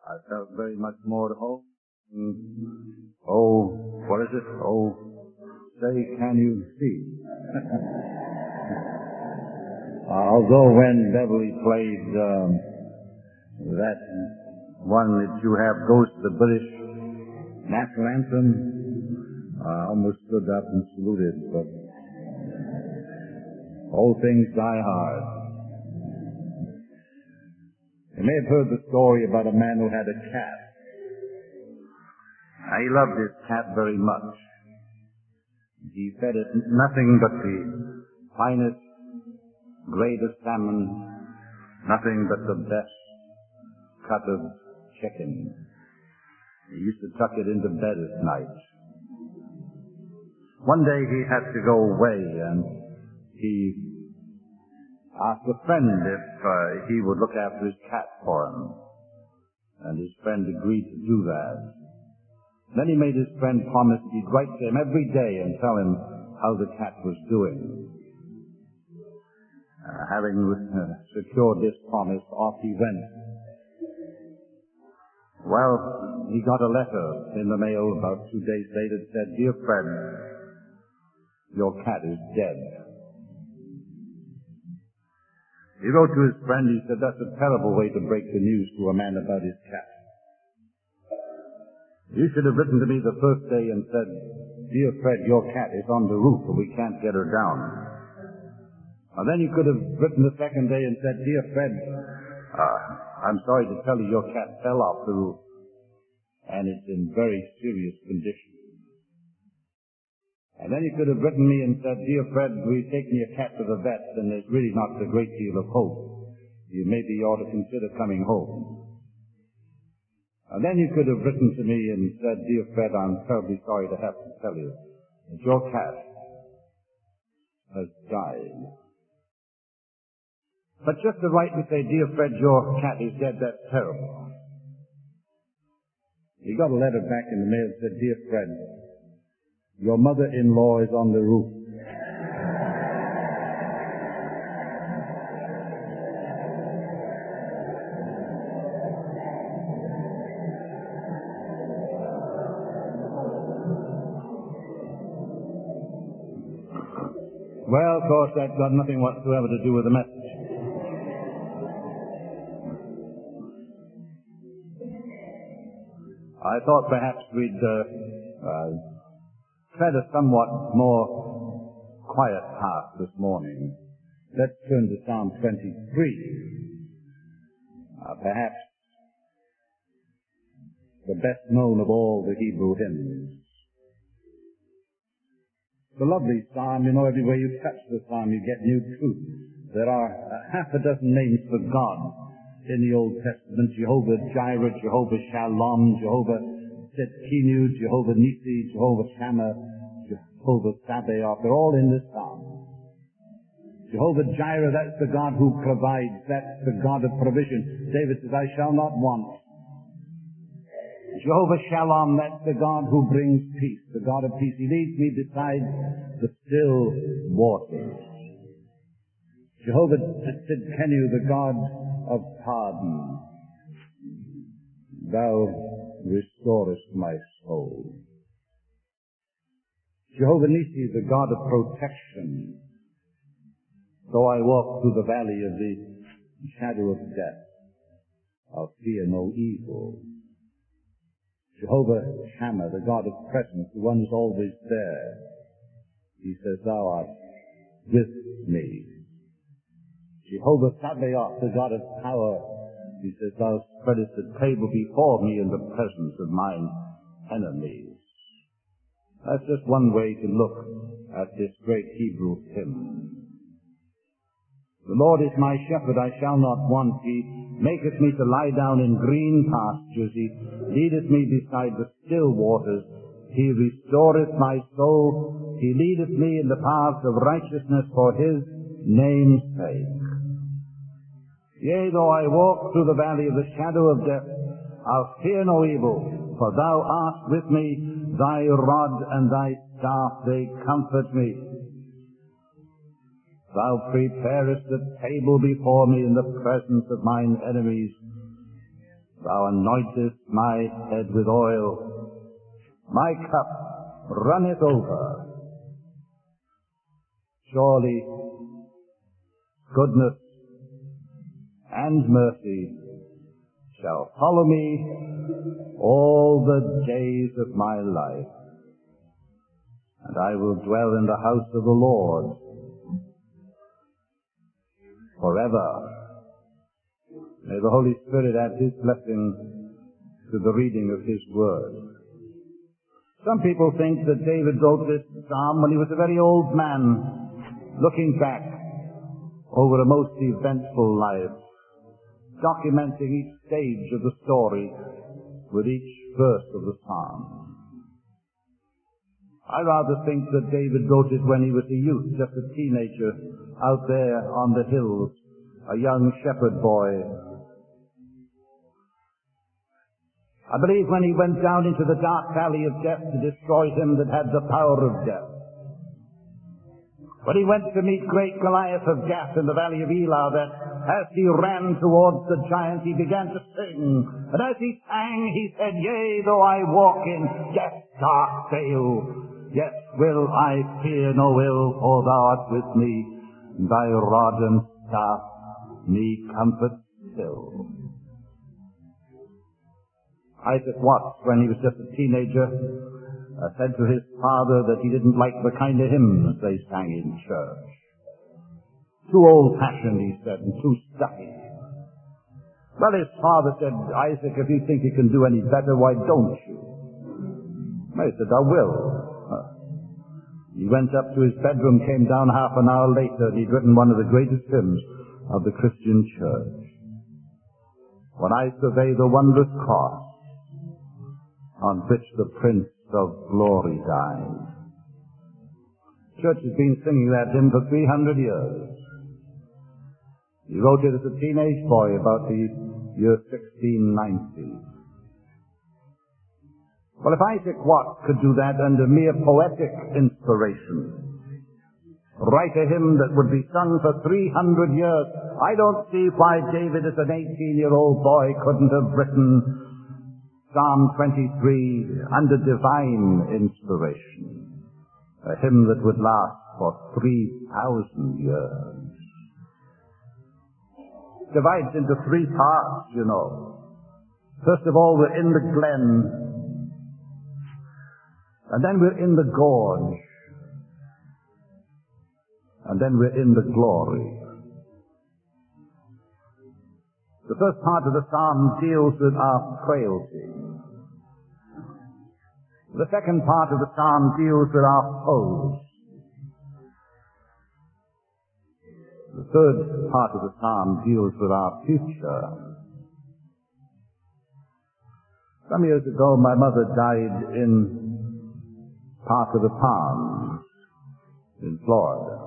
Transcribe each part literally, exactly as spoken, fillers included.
I felt very much more at home. Oh, what is it? Oh, say, can you see? Although when Beverly played um, that one that you have goes to the British national anthem, I almost stood up and saluted, but all things die hard. You may have heard the story about a man who had a cat. He loved his cat very much. He fed it nothing but the finest grade of salmon, nothing but the best cut of chicken. He used to tuck it into bed at night. One day he had to go away, and he asked a friend if uh, he would look after his cat for him. And his friend agreed to do that. Then he made his friend promise he'd write to him every day and tell him how the cat was doing. Uh, having uh, secured this promise, off he went. Well, he got a letter in the mail about two days later that said, "Dear friend, your cat is dead." He wrote to his friend, he said, "That's a terrible way to break the news to a man about his cat. You should have written to me the first day and said, 'Dear Fred, your cat is on the roof and we can't get her down.' And then you could have written the second day and said, 'Dear Fred, uh, I'm sorry to tell you your cat fell off the roof and it's in very serious condition.' And then you could have written me and said, 'Dear Fred, we've taken your cat to the vet and there's really not a great deal of hope. You maybe ought to consider coming home.' And then you could have written to me and said, 'Dear Fred, I'm terribly sorry to have to tell you that your cat has died.' But just to write and say, 'Dear Fred, your cat is dead,' that's terrible." He got a letter back in the mail that said, "Dear Fred, your mother-in-law is on the roof." Well, of course, that's got nothing whatsoever to do with the message. I thought perhaps we'd uh, uh, tread a somewhat more quiet path this morning. Let's turn to Psalm twenty-three. Uh, perhaps the best known of all the Hebrew hymns. It's a lovely psalm. You know, everywhere you touch the psalm, you get new truth. There are uh, half a dozen names for God in the Old Testament: Jehovah Jireh, Jehovah Shalom, Jehovah Tsidkenu, Jehovah Nisi, Jehovah Shammah, Jehovah Sabaoth. They're all in this psalm. Jehovah Jireh, that's the God who provides. That's the God of provision. David says, "I shall not want." Jehovah Shalom, that's the God who brings peace, the God of peace. He leads me beside the still waters. Jehovah Tsidkenu, the God of pardon. Thou restorest my soul. Jehovah Nisi, the God of protection. Though I walk through the valley of the shadow of death, I'll fear no evil. Jehovah Shammah, the God of presence, the one who's always there. He says, "Thou art with me." Jehovah Sabaoth, the God of power. He says, "Thou spreadest a table before me in the presence of mine enemies." That's just one way to look at this great Hebrew hymn. The Lord is my shepherd, I shall not want. He maketh me to lie down in green pastures. He leadeth me beside the still waters. He restoreth my soul. He leadeth me in the paths of righteousness for his name's sake. Yea, though I walk through the valley of the shadow of death, I'll fear no evil, for thou art with me. Thy rod and thy staff, they comfort me. Thou preparest a table before me in the presence of mine enemies. Thou anointest my head with oil. My cup runneth over. Surely goodness and mercy shall follow me all the days of my life, and I will dwell in the house of the Lord forever. May the Holy Spirit add His blessing to the reading of His Word. Some people think that David wrote this psalm when he was a very old man, looking back over a most eventful life, documenting each stage of the story with each verse of the psalm. I rather think that David wrote it when he was a youth, just a teenager, out there on the hills, a young shepherd boy. I believe when he went down into the dark valley of death to destroy him that had the power of death. When he went to meet great Goliath of Gath in the valley of Elah, that as he ran towards the giant, he began to sing. And as he sang, he said, Yea, though I walk in death's dark vale, yet will I fear no ill, for thou art with me, and thy rod and staff me comfort still. Isaac Watts, when he was just a teenager, uh, said to his father that he didn't like the kind of hymns they sang in church. Too old-fashioned, he said, and too stuffy. Well, his father said, Isaac, if you think you can do any better, why don't you? He said, I will. Uh, he went up to his bedroom, came down half an hour later, and he'd written one of the greatest hymns of the Christian church. When I survey the wondrous cross on which the Prince of Glory died. Church has been singing that hymn for three hundred years. He wrote it as a teenage boy about the year sixteen ninety. Well, if Isaac Watts could do that under mere poetic inspiration, write a hymn that would be sung for three hundred years, I don't see why David, as an eighteen-year-old boy, couldn't have written Psalm twenty-three under divine inspiration, a hymn that would last for three thousand years. Divides into three parts, you know. First of all, we're in the glen, and then we're in the gorge, and then we're in the glory. The first part of the psalm deals with our frailty. The second part of the psalm deals with our foes. The third part of the psalm deals with our future. Some years ago, my mother died in part of the Palms in Florida.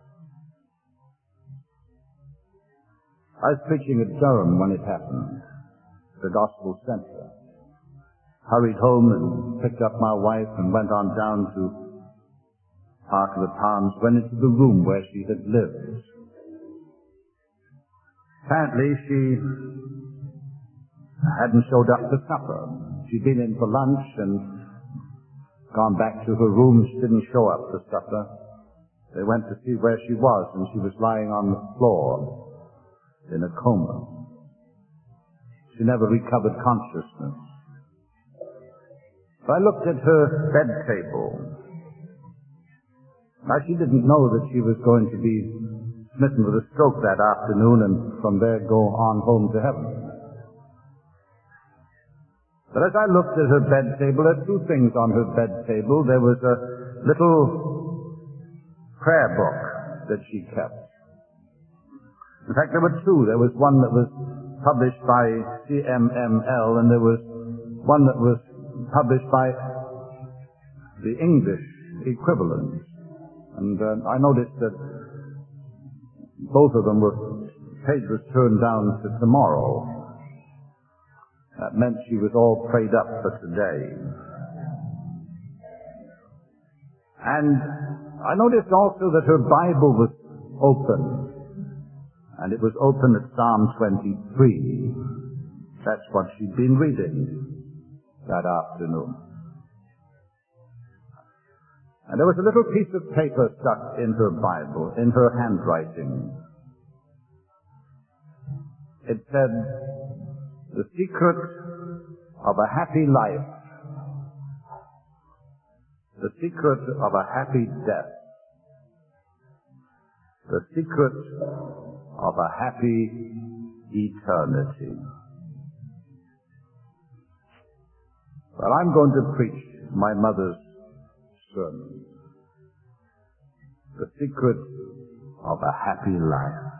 I was preaching at Durham when it happened, the Gospel Center. Hurried home and picked up my wife and went on down to Park of the Palms, went into the room where she had lived. Apparently she hadn't showed up for supper. She'd been in for lunch and gone back to her room. She didn't show up for supper. They went to see where she was, and she was lying on the floor in a coma. She never recovered consciousness. So I looked at her bed table. Now, she didn't know that she was going to be smitten with a stroke that afternoon and from there go on home to heaven. But as I looked at her bed table, there were two things on her bed table. There was a little prayer book that she kept. In fact, there were two. There was one that was published by C M M L, and there was one that was published by the English equivalent. And uh, I noticed that both of them were, page was turned down to tomorrow. That meant she was all prayed up for today. And I noticed also that her Bible was open. And it was open at Psalm twenty-three. That's what she'd been reading that afternoon. And there was a little piece of paper stuck in her Bible, in her handwriting. It said, "The secret of a happy life, the secret of a happy death, the secret of a happy eternity." Well, I'm going to preach my mother's sermon. The secret of a happy life.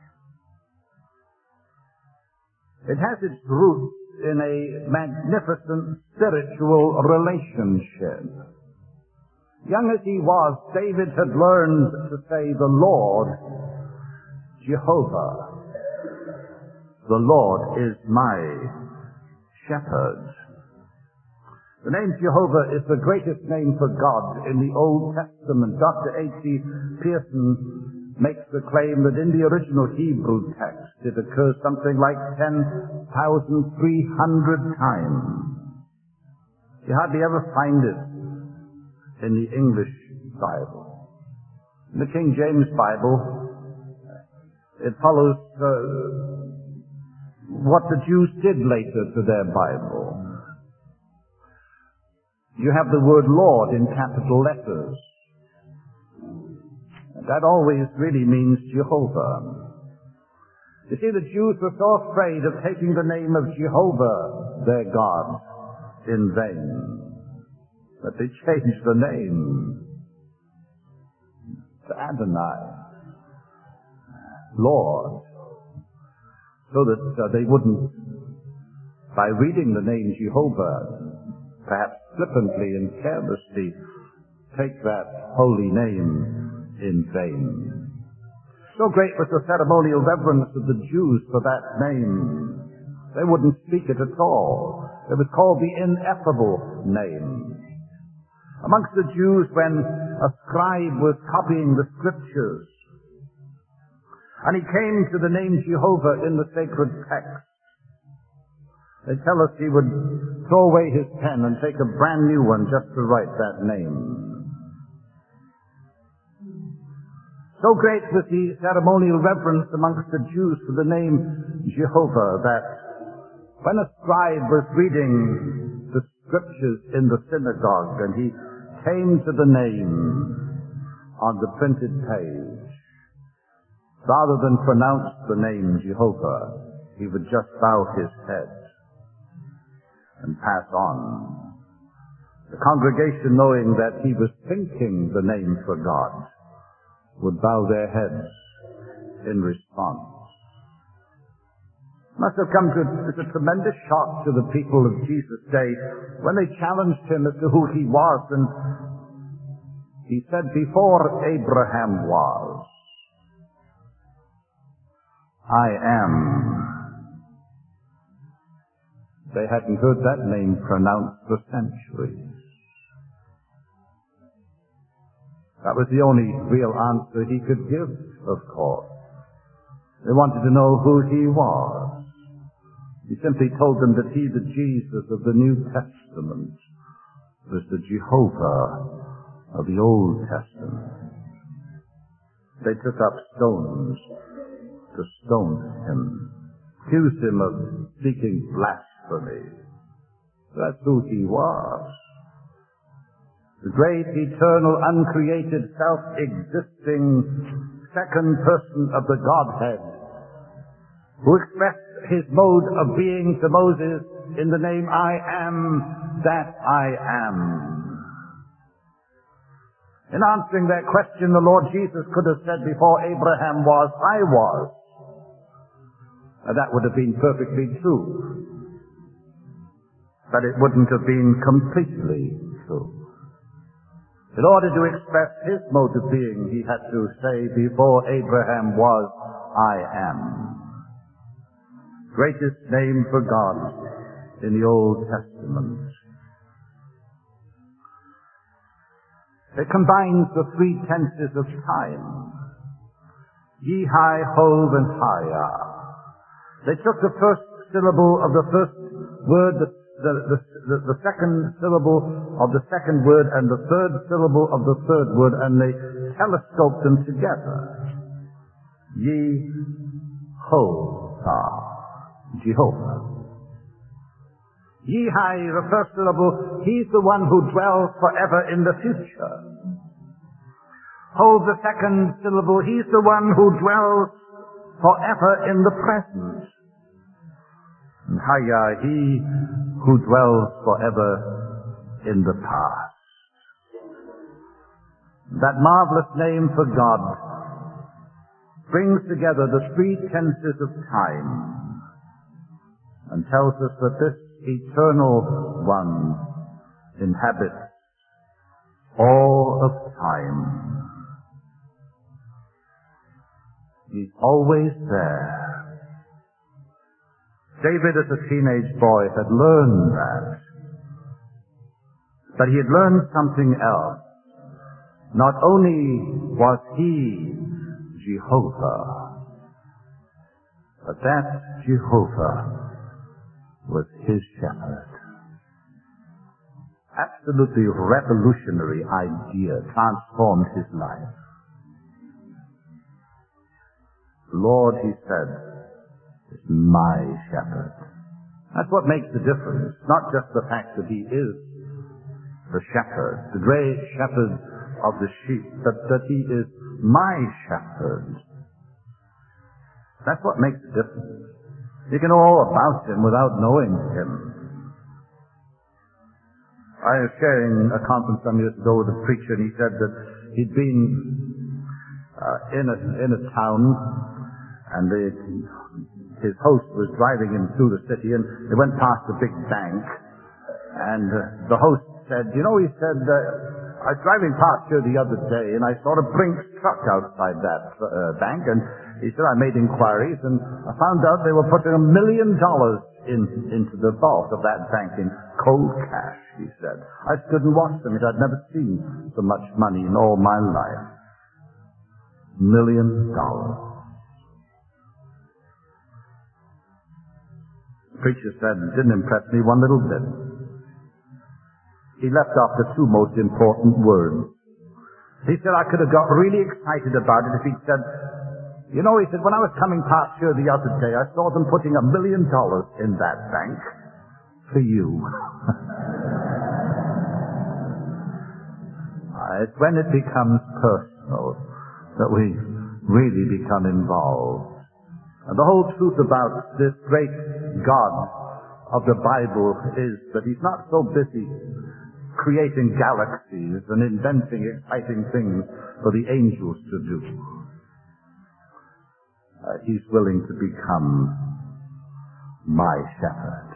It has its roots in a magnificent spiritual relationship. Young as he was, David had learned to say, "The Lord, Jehovah, the Lord is my shepherd." The name Jehovah is the greatest name for God in the Old Testament. Doctor A C Pearson makes the claim that in the original Hebrew text it occurs something like ten thousand three hundred times. You hardly ever find it in the English Bible. In the King James Bible, it follows uh, what the Jews did later to their Bible. You have the word Lord in capital letters. That always really means Jehovah. You see, the Jews were so afraid of taking the name of Jehovah, their God, in vain, that they changed the name to Adonai, Lord, so that uh, they wouldn't, by reading the name Jehovah, perhaps flippantly and carelessly, take that holy name in vain. So great was the ceremonial reverence of the Jews for that name, they wouldn't speak it at all. It was called the ineffable name. Amongst the Jews, when a scribe was copying the scriptures, and he came to the name Jehovah in the sacred text, they tell us he would throw away his pen and take a brand new one just to write that name. So great was the ceremonial reverence amongst the Jews for the name Jehovah that when a scribe was reading the scriptures in the synagogue and he came to the name on the printed page, rather than pronounce the name Jehovah, he would just bow his head and pass on. The congregation, knowing that he was thinking the name for God, would bow their heads in response. Must have come to as a tremendous shock to the people of Jesus' day when they challenged him as to who he was, and he said, "Before Abraham was, I am." They hadn't heard that name pronounced for centuries. That was the only real answer he could give, of course. They wanted to know who he was. He simply told them that he, the Jesus of the New Testament, was the Jehovah of the Old Testament. They took up stones to stone him, accused him of speaking blasphemy. That's who he was. The great, eternal, uncreated, self-existing second person of the Godhead, who expressed his mode of being to Moses in the name, "I am that I am." In answering that question, the Lord Jesus could have said, "Before Abraham was, I was." And that would have been perfectly true. But it wouldn't have been completely true. In order to express his mode of being, he had to say, "Before Abraham was, I am." Greatest name for God in the Old Testament. It combines the three tenses of time. Ye, hi, hove, and hiya. They took the first syllable of the first word, the, the, the, the, the second syllable of the second word, and the third syllable of the third word, and they telescoped them together. Ye-ho-ah, Jehovah. Ye-hi, the first syllable, he's the one who dwells forever in the future. Ho, the second syllable, he's the one who dwells forever in the present. And Haya, he who dwells forever in the past. That marvelous name for God brings together the three tenses of time and tells us that this eternal one inhabits all of time. He's always there. David, as a teenage boy, had learned that. But he had learned something else. Not only was he Jehovah, but that Jehovah was his shepherd. Absolutely revolutionary idea, transformed his life. Lord, he said, is my shepherd. That's what makes the difference. Not just the fact that he is the shepherd, the great shepherd of the sheep, but that he is my shepherd. That's what makes the difference. You can know all about him without knowing him. I was sharing a conference some years ago with a preacher, and he said that he'd been uh, in a in a town, and the, his host was driving him through the city, and they went past a big bank, and uh, the host said, you know, he said, uh, I was driving past here the other day, and I saw a Brinks truck outside that uh, bank, and he said, I made inquiries, and I found out they were putting a million dollars in, into the vault of that bank in cold cash, he said. I stood and watched them. I'd never seen so much money in all my life. Million dollars. The preacher said, it didn't impress me one little bit. He left off the two most important words. He said, I could have got really excited about it if he'd said, you know, he said, when I was coming past here the other day, I saw them putting a million dollars in that bank for you. It's when it becomes personal that we really become involved. And the whole truth about this great God of the Bible is that he's not so busy creating galaxies and inventing exciting things for the angels to do. Uh, he's willing to become my shepherd.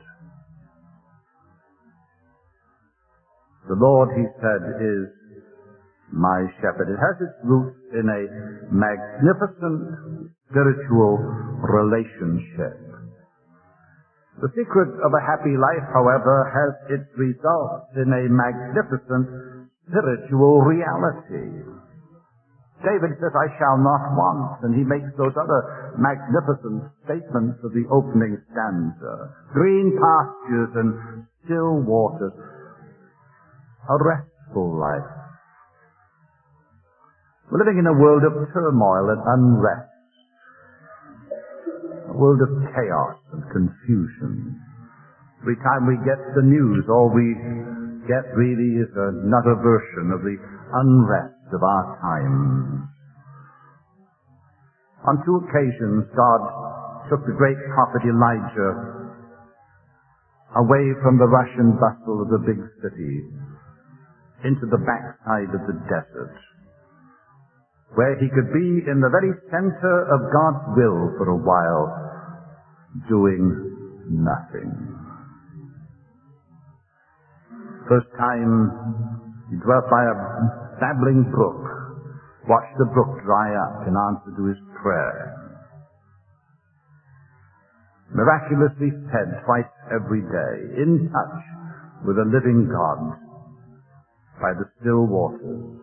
The Lord, he said, is my shepherd. It has its roots in a magnificent spiritual relationship. The secret of a happy life, however, has its results in a magnificent spiritual reality. David says, I shall not want, and he makes those other magnificent statements of the opening stanza. Green pastures and still waters. A restful life. We're living in a world of turmoil and unrest. A world of chaos and confusion. Every time we get the news, all we get really is another version of the unrest of our times. On two occasions, God took the great prophet Elijah away from the rush and bustle of the big city into the backside of the desert, where he could be in the very center of God's will for a while, doing nothing. First time he dwelt by a babbling brook, watched the brook dry up in answer to his prayer. Miraculously fed twice every day, in touch with a living God by the still waters,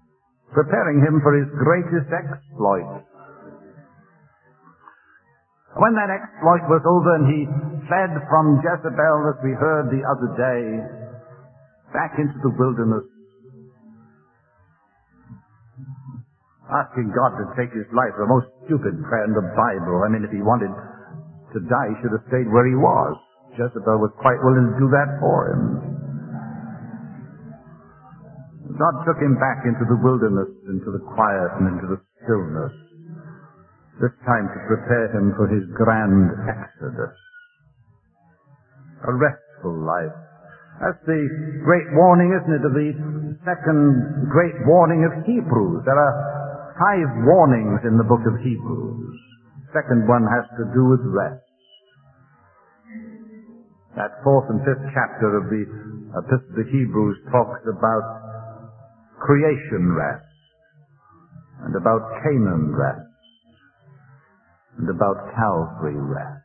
preparing him for his greatest exploit. When that exploit was over and he fled from Jezebel, as we heard the other day, back into the wilderness, asking God to take his life, the most stupid prayer in the Bible. I mean, if he wanted to die, he should have stayed where he was. Jezebel was quite willing to do that for him. God took him back into the wilderness, into the quiet and into the stillness, this time to prepare him for his grand exodus. A restful life. That's the great warning, isn't it, of the second great warning of Hebrews. There are five warnings in the book of Hebrews. Second one has to do with rest. That fourth and fifth chapter of the Epistle to Hebrews talks about creation rest, and about Canaan rest, and about Calvary rest.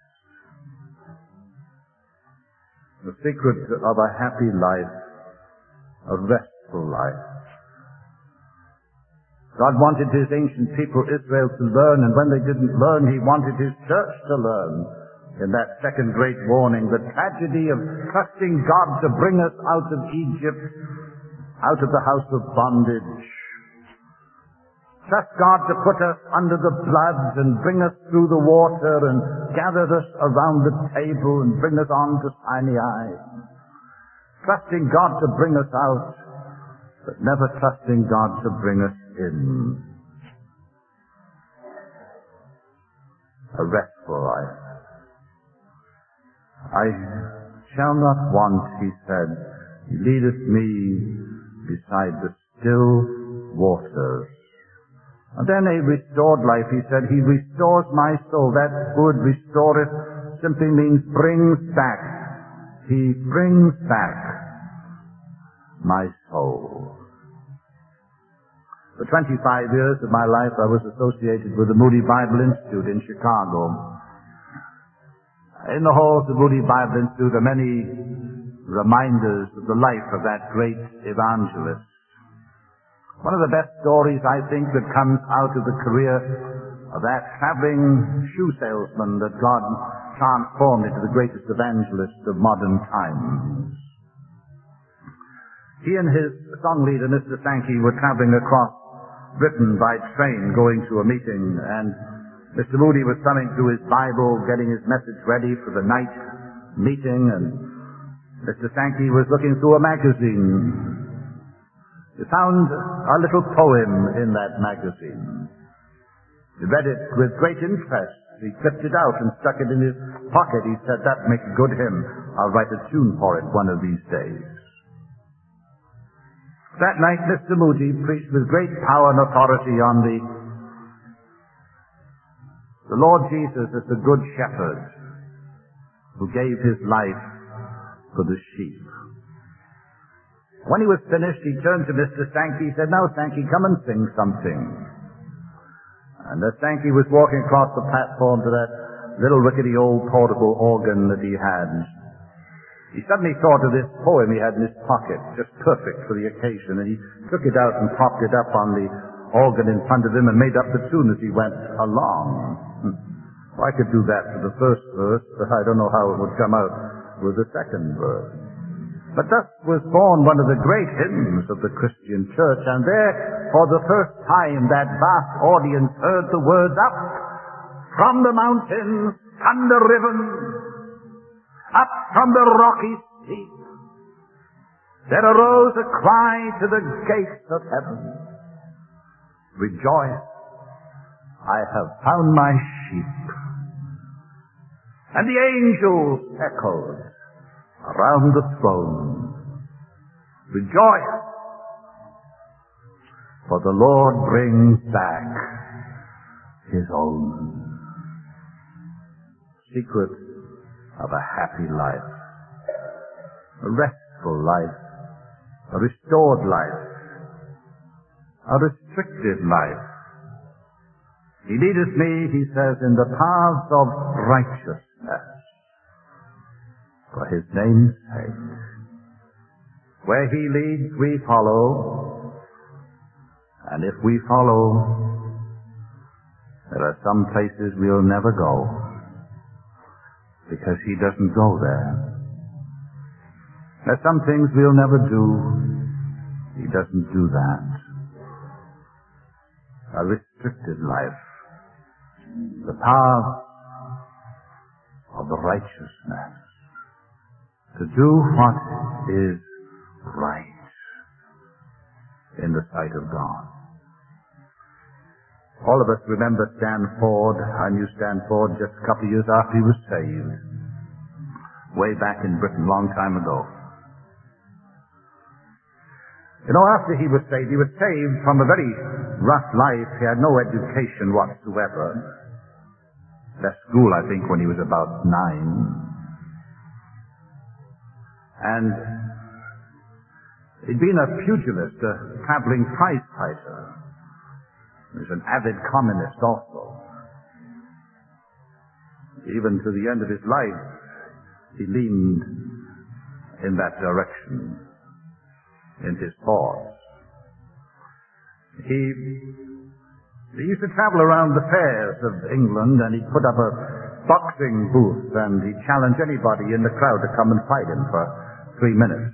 The secret of a happy life, a restful life. God wanted his ancient people, Israel, to learn, and when they didn't learn, he wanted his church to learn. In that second great warning, the tragedy of trusting God to bring us out of Egypt, out of the house of bondage. Trust God to put us under the blood and bring us through the water and gather us around the table and bring us on to Sinai. Trusting God to bring us out, but never trusting God to bring us in. A restful life. I shall not want, he said, he leadeth me beside the still waters. And then a restored life, he said, he restores my soul. That word restoreth simply means brings back. He brings back my soul. For twenty-five years of my life I was associated with the Moody Bible Institute in Chicago. In the halls of Moody Bible Institute are many reminders of the life of that great evangelist. One of the best stories, I think, that comes out of the career of that traveling shoe salesman that God transformed into the greatest evangelist of modern times. He and his song leader, Mister Sankey, were traveling across Britain by train going to a meeting, and Mister Moody was thumbing through his Bible, getting his message ready for the night meeting, and Mister Sankey was looking through a magazine. He found a little poem in that magazine. He read it with great interest. He clipped it out and stuck it in his pocket. He said, "That makes a good hymn. I'll write a tune for it one of these days." That night, Mister Moody preached with great power and authority on the The Lord Jesus is the good shepherd who gave his life for the sheep. When he was finished, he turned to Mister Sankey. He said, "Now, Sankey, come and sing something." And as Sankey was walking across the platform to that little rickety old portable organ that he had, he suddenly thought of this poem he had in his pocket, just perfect for the occasion, and he took it out and propped it up on the organ in front of him and made up the tune as he went along. Well, I could do that for the first verse, but I don't know how it would come out with the second verse. But thus was born one of the great hymns of the Christian church, and there, for the first time, that vast audience heard the words, "Up from the mountains, thunder-riven, up from the rocky steep, there arose a cry to the gates of heaven, Rejoice, I have found my sheep." And the angels echoed around the throne, "Rejoice, for the Lord brings back his own." Secret of a happy life, a restful life, a restored life, a restricted life. He leadeth me, he says, in the paths of righteousness, for his name's sake. Where he leads, we follow, and if we follow, there are some places we'll never go. because he doesn't go there. There's some things we'll never do. He doesn't do that. A restricted life. The path of the righteousness. To do what is right in the sight of God. All of us remember Stan Ford. I knew Stan Ford just a couple of years after he was saved. Way back in Britain, long time ago. You know, after he was saved, he was saved from a very rough life. He had no education whatsoever. Left school, I think, when he was about nine. And he'd been a pugilist, a traveling prize fighter. He was an avid communist also. Even to the end of his life, he leaned in that direction in his thoughts. He, he used to travel around the fairs of England, and he'd put up a boxing booth, and he'd challenge anybody in the crowd to come and fight him for three minutes.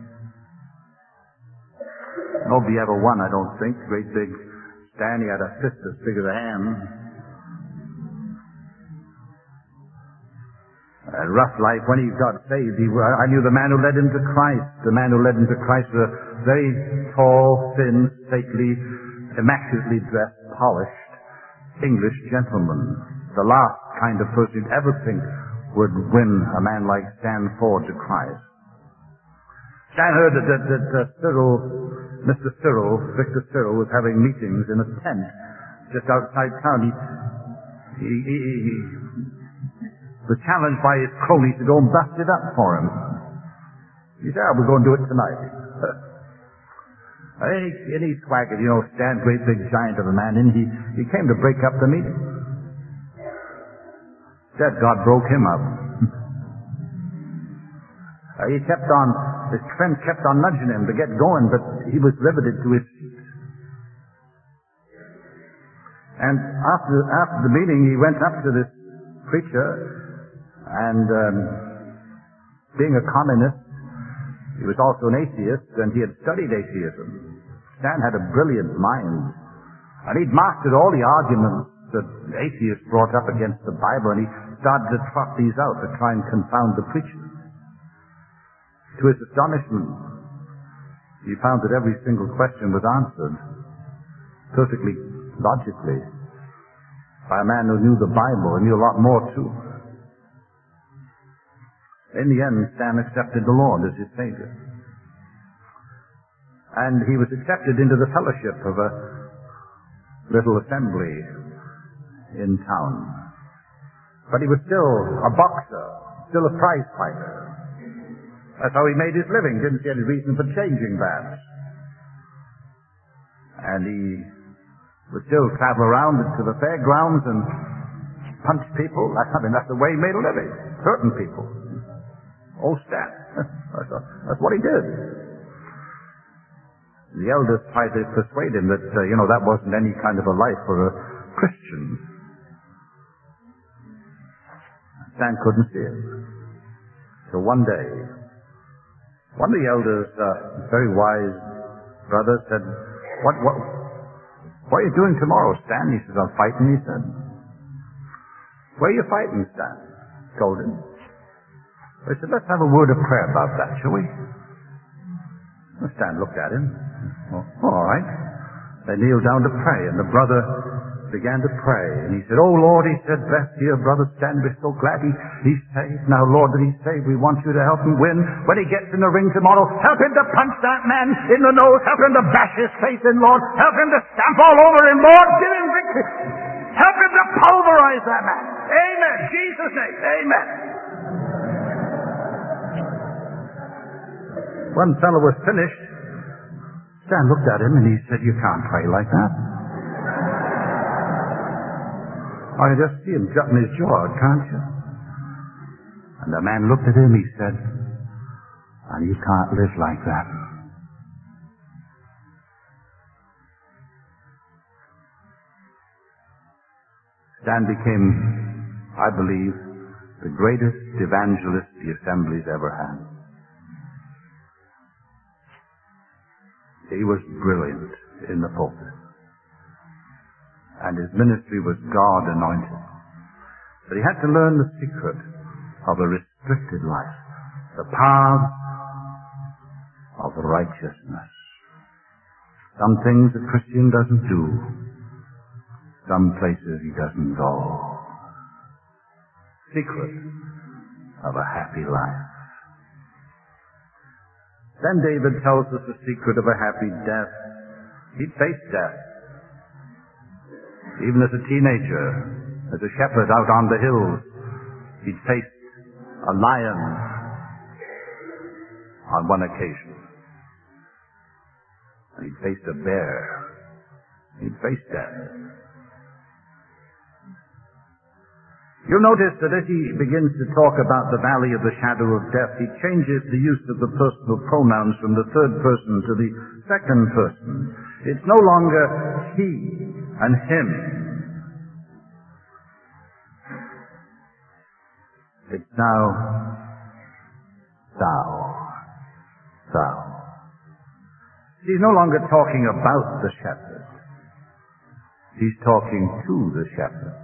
Nobody ever won, I don't think. Great big Stan, he had a fist as big as a hand. A rough life. When he got saved, he, I knew the man who led him to Christ. The man who led him to Christ was a very tall, thin, stately, immaculately dressed, polished English gentleman. The last kind of person you'd ever think would win a man like Stan Ford to Christ. Stan heard that, that, that uh, Cyril, Mister Cyril, Victor Cyril, was having meetings in a tent just outside town. He, he, he, he was challenged by his cronies to go and bust it up for him. He said, oh, we're going to do it tonight. and, he, and he swaggered, you know, Stan, great big giant of a man, and he, he came to break up the meeting. Said God broke him up. uh, he kept on, his friends kept on nudging him to get going, but he was riveted to his feet. And after, after the meeting, he went up to this preacher, and um, being a communist, he was also an atheist, and he had studied atheism. Stan had a brilliant mind, and he'd mastered all the arguments that atheists brought up against the Bible, and he started to trot these out to try and confound the preacher. To his astonishment, he found that every single question was answered perfectly logically by a man who knew the Bible and knew a lot more too. In the end, Stan accepted the Lord as his Savior. And he was accepted into the fellowship of a little assembly in town. But he was still a boxer, still a prize fighter. That's how he made his living. Didn't see any reason for changing that. And he would still travel around to the fairgrounds and punch people. I mean, that's the way he made a living. Certain people. Oh, Stan. That's, that's what he did. The elders tried to persuade him that, uh, you know, that wasn't any kind of a life for a Christian. Stan couldn't see it. So one day, one of the elders, uh, very wise brother, said, what, what, what are you doing tomorrow, Stan? He says, I'm fighting, he said. Where are you fighting, Stan? Told him. They said, let's have a word of prayer about that, shall we? Well, Stan looked at him. Oh, all right. They kneeled down to pray, and the brother began to pray. And he said, oh, Lord, he said, bless dear brother Stan. We're so glad he, he's saved. Now, Lord, that he's saved, we want you to help him win. When he gets in the ring tomorrow, help him to punch that man in the nose. Help him to bash his face in, Lord. Help him to stamp all over him, Lord. Give him victory. Help him to pulverize that man. Amen. Jesus' name. Amen. One fellow was finished. Stan looked at him and he said, you can't pray like that. I just see him jutting his jaw, can't you? And the man looked at him, he said, and you can't live like that. Stan became, I believe, the greatest evangelist the Assemblies ever had. He was brilliant in the pulpit, and his ministry was God-anointed. But he had to learn the secret of a restricted life, the path of righteousness. Some things a Christian doesn't do, some places he doesn't go. Secret of a happy life. Then David tells us the secret of a happy death. He faced death. Even as a teenager, as a shepherd out on the hills, he'd faced a lion on one occasion. And he'd faced a bear. He'd faced death. You'll notice that as he begins to talk about the valley of the shadow of death, he changes the use of the personal pronouns from the third person to the second person. It's no longer he and him. It's now thou. Thou. He's no longer talking about the shepherd. He's talking to the shepherd.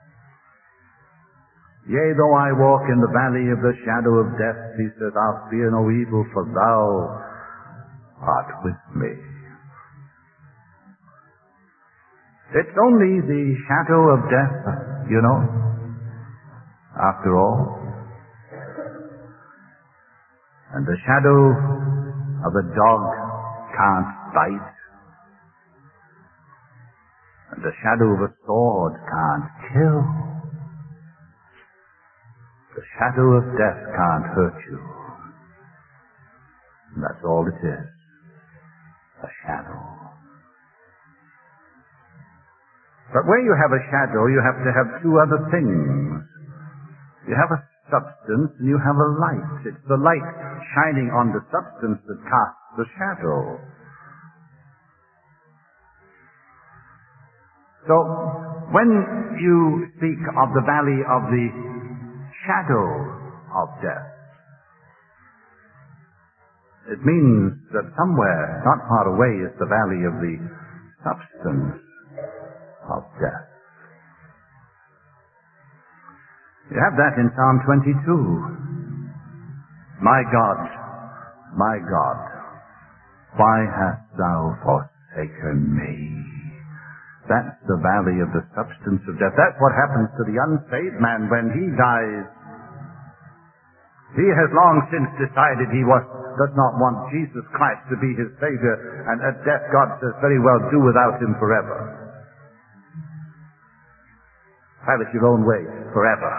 Yea, though I walk in the valley of the shadow of death, he says, I'll fear no evil, for thou art with me. It's only the shadow of death, you know, after all. And the shadow of a dog can't bite. And the shadow of a sword can't kill. The shadow of death can't hurt you. And that's all it is. A shadow. But where you have a shadow, you have to have two other things. You have a substance and you have a light. It's the light shining on the substance that casts the shadow. So, when you speak of the valley of the shadow of death, it means that somewhere, not far away, is the valley of the substance of death. You have that in Psalm twenty-two. My God, my God, why hast thou forsaken me? That's the valley of the substance of death. That's what happens to the unsaved man when he dies. He has long since decided he was, does not want Jesus Christ to be his Savior, and at death God says, very well, do without him forever. Have it your own way, forever.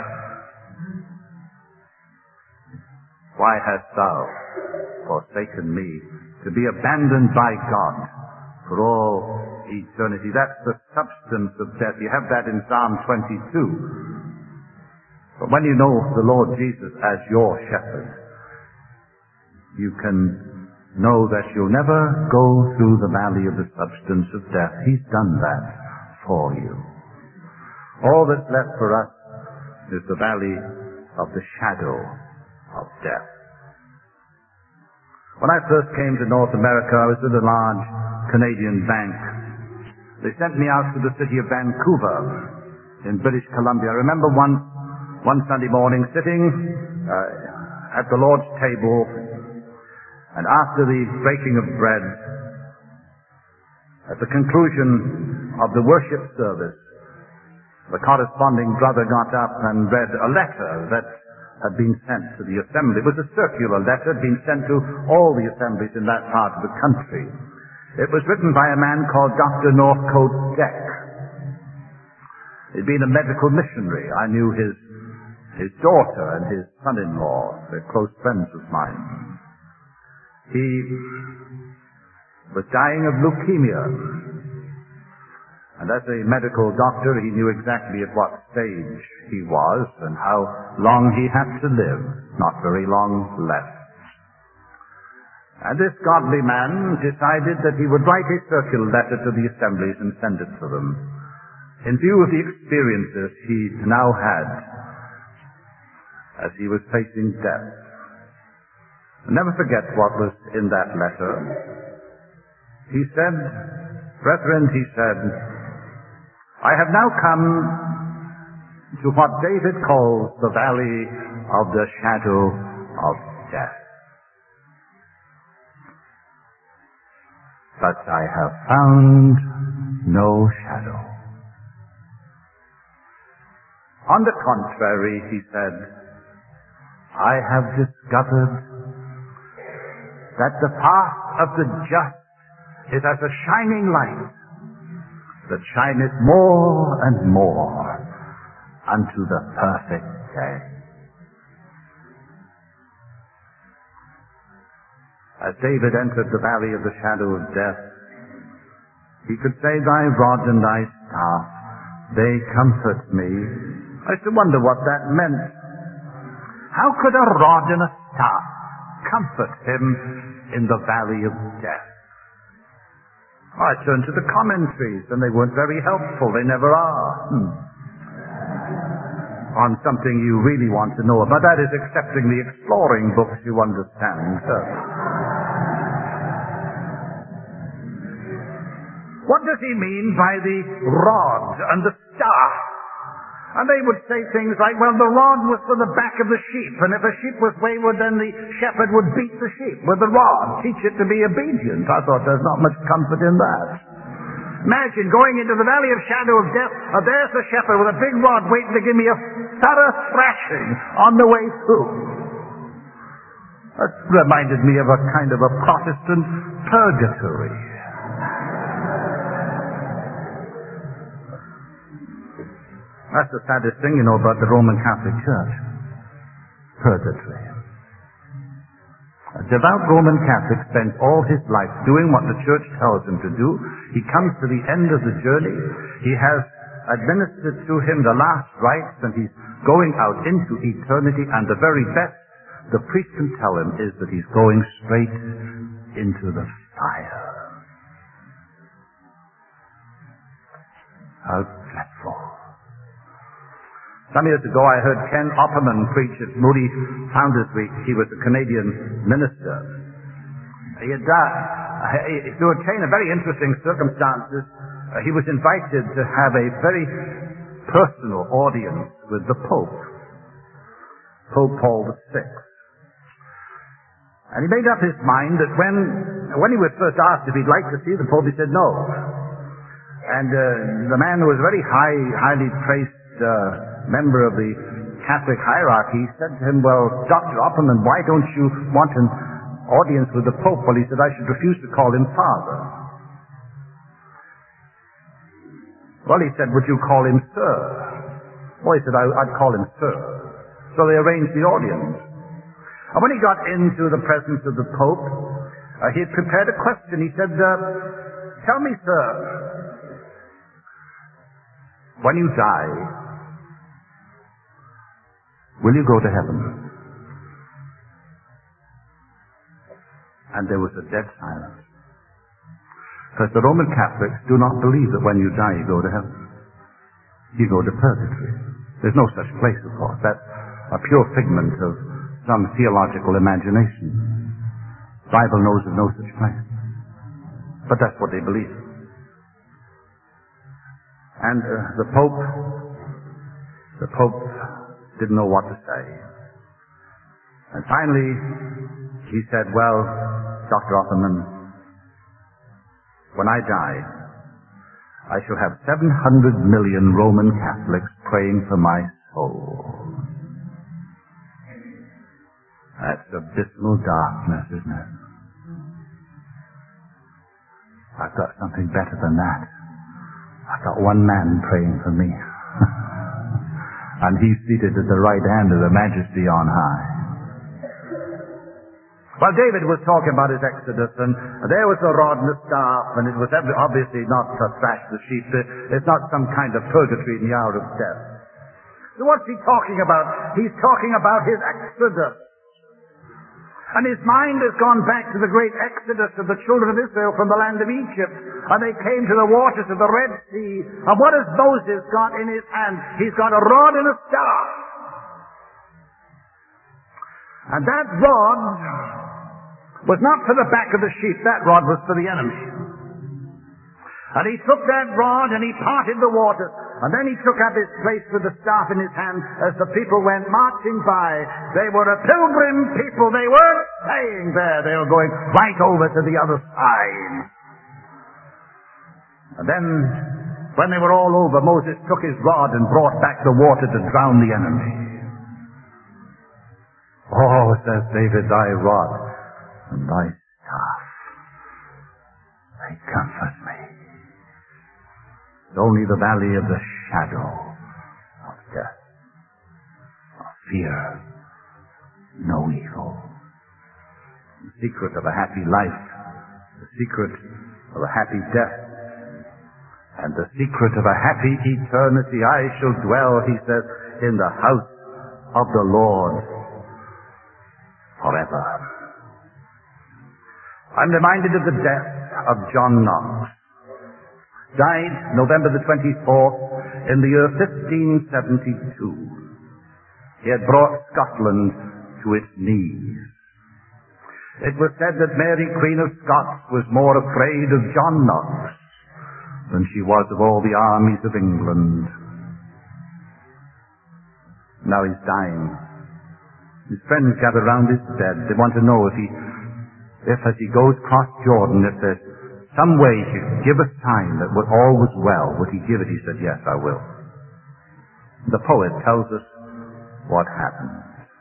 Why hast thou forsaken me? To be abandoned by God for all eternity. That's the substance of death. You have that in Psalm twenty-two. But when you know the Lord Jesus as your shepherd, you can know that you'll never go through the valley of the substance of death. He's done that for you. All that's left for us is the valley of the shadow of death. When I first came to North America, I was with a large Canadian bank. They sent me out to the city of Vancouver in British Columbia. I remember one, one Sunday morning sitting uh, at the Lord's table, and after the breaking of bread, at the conclusion of the worship service, the corresponding brother got up and read a letter that had been sent to the assembly. It was a circular letter, had been sent to all the assemblies in that part of the country. It was written by a man called Doctor Northcote Deck. He'd been a medical missionary. I knew his his daughter and his son-in-law. They're close friends of mine. He was dying of leukemia. And as a medical doctor, he knew exactly at what stage he was and how long he had to live. Not very long left. And this godly man decided that he would write a circular letter to the assemblies and send it to them. In view of the experiences he now had as he was facing death. I'll never forget what was in that letter. He said, "Brethren," he said, "I have now come to what David calls the valley of the shadow of death. But I have found no shadow. On the contrary," he said, "I have discovered that the path of the just is as a shining light that shineth more and more unto the perfect day." As David entered the valley of the shadow of death, he could say, "Thy rod and thy staff, they comfort me." I used to wonder what that meant. How could a rod and a staff comfort him in the valley of death? Oh, I turned to the commentaries, and they weren't very helpful. They never are. Hmm. On something you really want to know about, that is, excepting the exploring books, you understand. So, what does he mean by the rod and the staff? And they would say things like, well, the rod was for the back of the sheep, and if a sheep was wayward, then the shepherd would beat the sheep with the rod, teach it to be obedient. I thought there's not much comfort in that. Imagine going into the valley of shadow of death, and there's the shepherd with a big rod waiting to give me a thorough thrashing on the way through. That reminded me of a kind of a Protestant purgatory. That's the saddest thing, you know, about the Roman Catholic Church. Purgatory. A devout Roman Catholic spends all his life doing what the Church tells him to do. He comes to the end of the journey. He has administered to him the last rites, and he's going out into eternity, and the very best the priest can tell him is that he's going straight into the fire. How dreadful. Some years ago, I heard Ken Opperman preach at Moody Founders Week. He was a Canadian minister. He had, uh, through a chain of very interesting circumstances, uh, he was invited to have a very personal audience with the Pope, Pope Paul the Sixth. And he made up his mind that when, when he was first asked if he'd like to see the Pope, he said no. And uh, the man who was a very high, highly praised uh, member of the Catholic hierarchy said to him, "Well, Doctor Opperman, why don't you want an audience with the Pope?" Well, he said, "I should refuse to call him Father." Well, he said, "Would you call him Sir?" Well, he said, I, I'd call him Sir. So they arranged the audience. And when he got into the presence of the Pope, uh, he had prepared a question. He said, uh, "Tell me, sir, when you die, will you go to heaven?" And there was a dead silence. Because the Roman Catholics do not believe that when you die you go to heaven. You go to purgatory. There's no such place, of course. That's a pure figment of some theological imagination. The Bible knows of no such place. But that's what they believe. And uh, the Pope, the Pope didn't know what to say. And finally, he said, "Well, Doctor Opperman, when I die, I shall have seven hundred million Roman Catholics praying for my soul." That's abysmal darkness, isn't it? I've got something better than that. I've got one man praying for me. And he's seated at the right hand of the Majesty on high. Well, David was talking about his exodus, and there was a rod and a staff, and it was obviously not to thrash the sheep. It's not some kind of purgatory in the hour of death. So what's he talking about? He's talking about his exodus. And his mind has gone back to the great exodus of the children of Israel from the land of Egypt. And they came to the waters of the Red Sea. And what has Moses got in his hand? He's got a rod and a staff. And that rod was not for the back of the sheep, that rod was for the enemy. And he took that rod and he parted the waters. And then he took up his place with the staff in his hand as the people went marching by. They were a pilgrim people. They weren't staying there. They were going right over to the other side. And then, when they were all over, Moses took his rod and brought back the water to drown the enemy. Oh, says David, thy rod and thy staff, they comfort me. It's only the valley of the shadow of death, of fear, no evil. The secret of a happy life, the secret of a happy death, and the secret of a happy eternity. I shall dwell, he says, in the house of the Lord forever. I'm reminded of the death of John Knox. Died November the twenty-fourth in the year fifteen seventy-two. He had brought Scotland to its knees. It was said that Mary, Queen of Scots, was more afraid of John Knox than she was of all the armies of England. Now he's dying. His friends gather round his bed. They want to know if he, if as he goes across Jordan, if there's some way he could give a sign that all was well. Would he give it? He said, yes, I will. The poet tells us what happened.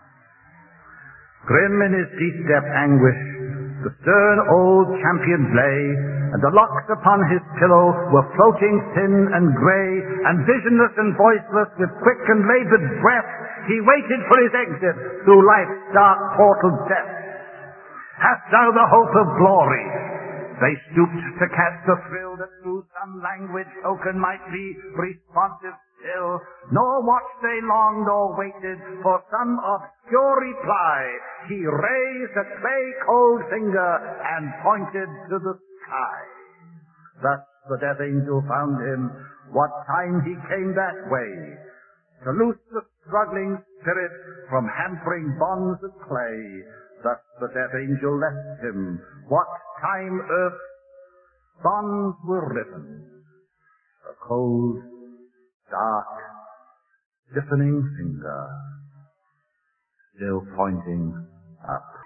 Grim in his deep-depth anguish, the stern old champion lay, and the locks upon his pillow were floating thin and grey, and visionless and voiceless, with quick and laboured breath, he waited for his exit through life's dark portal depth. Hast thou the hope of glory? They stooped to catch the thrill that through some language token might be responsive still. Nor watched they long, nor waited for some obscure reply. He raised a clay-cold finger and pointed to the sky. Thus the death angel found him, what time he came that way, to loose the struggling spirit from hampering bonds of clay. Thus the death angel left him, what time earth's bonds were riven. A cold, dark, stiffening finger, still pointing up.